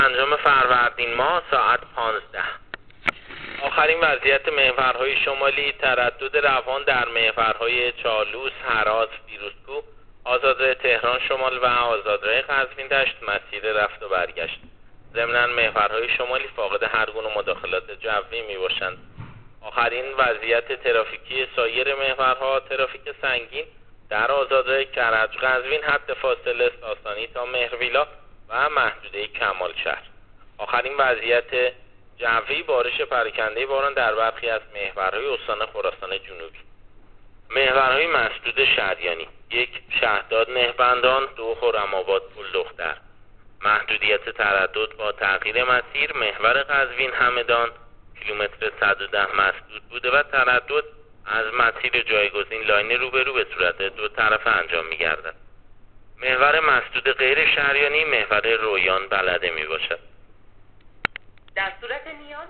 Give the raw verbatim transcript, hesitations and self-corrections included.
انجام فروردین ماه ساعت پانزده. آخرین وضعیت محورهای شمالی: تردد روان در محورهای چالوس، هرات، فیروزکوه، آزادراه تهران شمال و آزادراه قزوین دشت مسیر رفت و برگشت. ضمناً محورهای شمالی فاقد هر گونه مداخلات جوی می باشند. آخرین وضعیت ترافیکی سایر محورها: ترافیک سنگین در آزادراه کرج قزوین، حد فاصله ساسانی تا مهرویلا و محدوده کمال شهر. آخرین وضعیت جوی: بارش پراکنده باران در برخی از محورهای استان خراسان جنوبی. محورهای مسدود شریانی: یک شهداد نهبندان، دو خرم‌آباد پل دختر. محدودیت تردد با تغییر مسیر: محور قزوین همدان کیلومتر صد و ده مسدود بوده و تردد از مسیر جایگزین لاین روبرو به صورت دو طرفه انجام می گردد. محور مسدود غیر شریانی: محور رویان بلده می باشد. در صورت نیاز